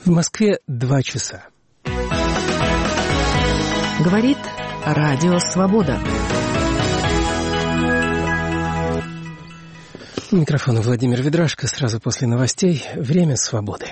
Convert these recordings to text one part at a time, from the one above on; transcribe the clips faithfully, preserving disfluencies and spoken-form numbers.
В Москве два часа. Говорит Радио Свобода. У микрофона Владимир Ведрашко. Сразу после новостей «Время свободы».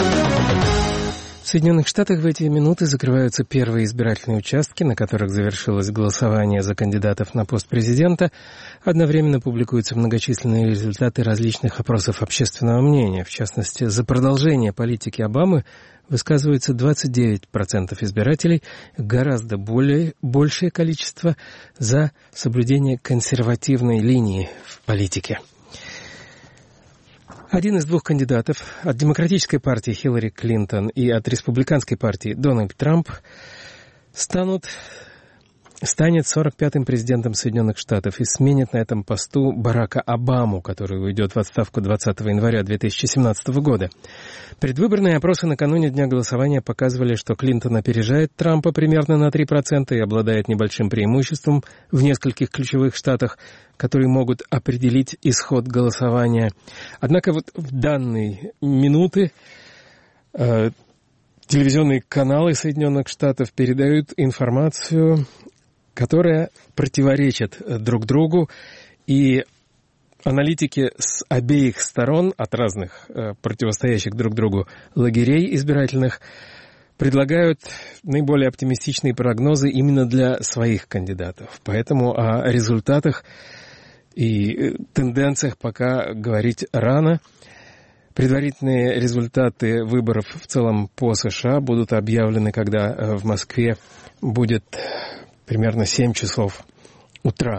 В Соединенных Штатах в эти минуты закрываются первые избирательные участки, на которых завершилось голосование за кандидатов на пост президента. Одновременно публикуются многочисленные результаты различных опросов общественного мнения. В частности, за продолжение политики Обамы высказывается двадцать девять процентов избирателей, гораздо более, большее количество за соблюдение консервативной линии в политике. Один из двух кандидатов, от демократической партии Хиллари Клинтон и от республиканской партии Дональд Трамп, станут, станет сорок пятым президентом Соединенных Штатов и сменит на этом посту Барака Обаму, который уйдет в отставку двадцатого января две тысячи семнадцатого года. Предвыборные опросы накануне дня голосования показывали, что Клинтон опережает Трампа примерно на три процента и обладает небольшим преимуществом в нескольких ключевых штатах, которые могут определить исход голосования. Однако вот в данные минуты э, телевизионные каналы Соединенных Штатов передают информацию, которая противоречит друг другу, и аналитики с обеих сторон, от разных э, противостоящих друг другу лагерей избирательных, предлагают наиболее оптимистичные прогнозы именно для своих кандидатов. Поэтому о результатах и тенденциях пока говорить рано. Предварительные результаты выборов в целом по США будут объявлены, когда в Москве будет примерно семь часов утра.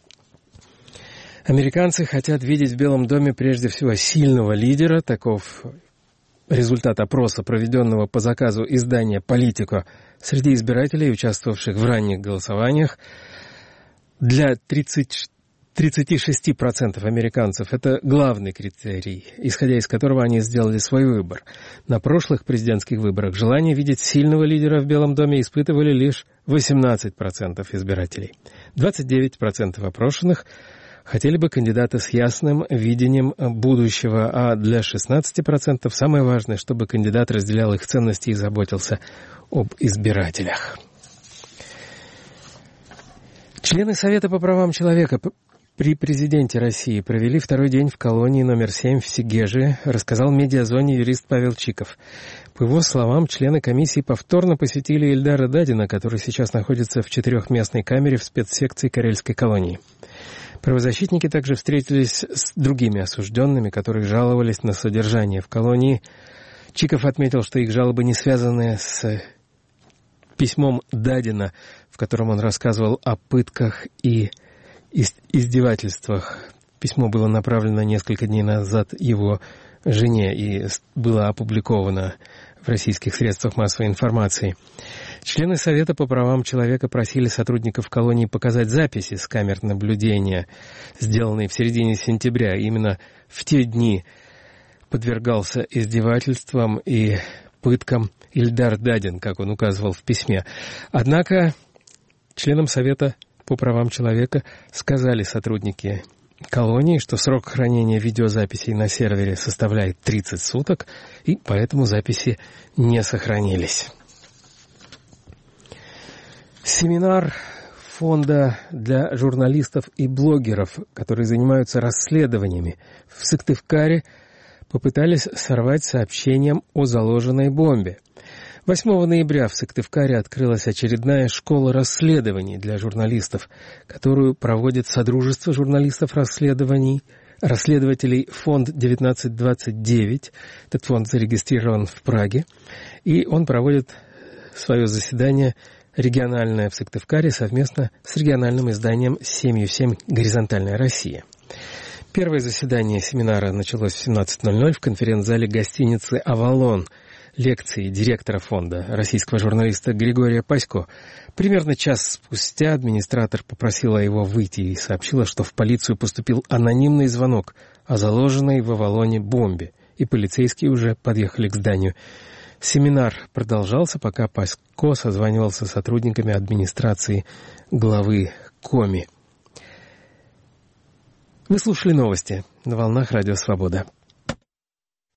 Американцы хотят видеть в Белом доме прежде всего сильного лидера. Таков результат опроса, проведенного по заказу издания «Политико» среди избирателей, участвовавших в ранних голосованиях. Для тридцати шести процентов американцев это главный критерий, исходя из которого они сделали свой выбор. На прошлых президентских выборах желание видеть сильного лидера в Белом доме испытывали лишь восемнадцать процентов избирателей. двадцать девять процентов опрошенных хотели бы кандидата с ясным видением будущего, а для шестнадцати процентов самое важное, чтобы кандидат разделял их ценности и заботился об избирателях. Члены Совета по правам человека при президенте России провели второй день в колонии номер семь в Сегежии, рассказал Медиазоне юрист Павел Чиков. По его словам, члены комиссии повторно посетили Ильдара Дадина, который сейчас находится в четырехместной камере в спецсекции Карельской колонии. Правозащитники также встретились с другими осужденными, которые жаловались на содержание в колонии. Чиков отметил, что их жалобы не связаны с письмом Дадина, в котором он рассказывал о пытках и издевательствах. Письмо было направлено несколько дней назад его жене и было опубликовано в российских средствах массовой информации. Члены Совета по правам человека просили сотрудников колонии показать записи с камер наблюдения, сделанные в середине сентября. Именно в те дни подвергался издевательствам и пыткам Ильдар Дадин, как он указывал в письме. Однако членам Совета по правам человека сказали сотрудники колонии, что срок хранения видеозаписей на сервере составляет тридцать суток, и поэтому записи не сохранились. Семинар фонда для журналистов и блогеров, которые занимаются расследованиями в Сыктывкаре, попытались сорвать сообщением о заложенной бомбе. восьмого ноября в Сыктывкаре открылась очередная школа расследований для журналистов, которую проводит Содружество журналистов расследований, расследователей фонд девятнадцать двадцать девять. Этот фонд зарегистрирован в Праге, и он проводит свое заседание региональное в Сыктывкаре совместно с региональным изданием «семью семь. Горизонтальная Россия». Первое заседание семинара началось в семнадцать ноль ноль в конференц-зале гостиницы «Авалон». Лекции директора фонда, российского журналиста Григория Пасько. Примерно час спустя администратор попросила его выйти и сообщила, что в полицию поступил анонимный звонок о заложенной в Авалоне бомбе, и полицейские уже подъехали к зданию. Семинар продолжался, пока Пасько созванивался с сотрудниками администрации главы Коми. Вы слушали новости на волнах Радио Свобода.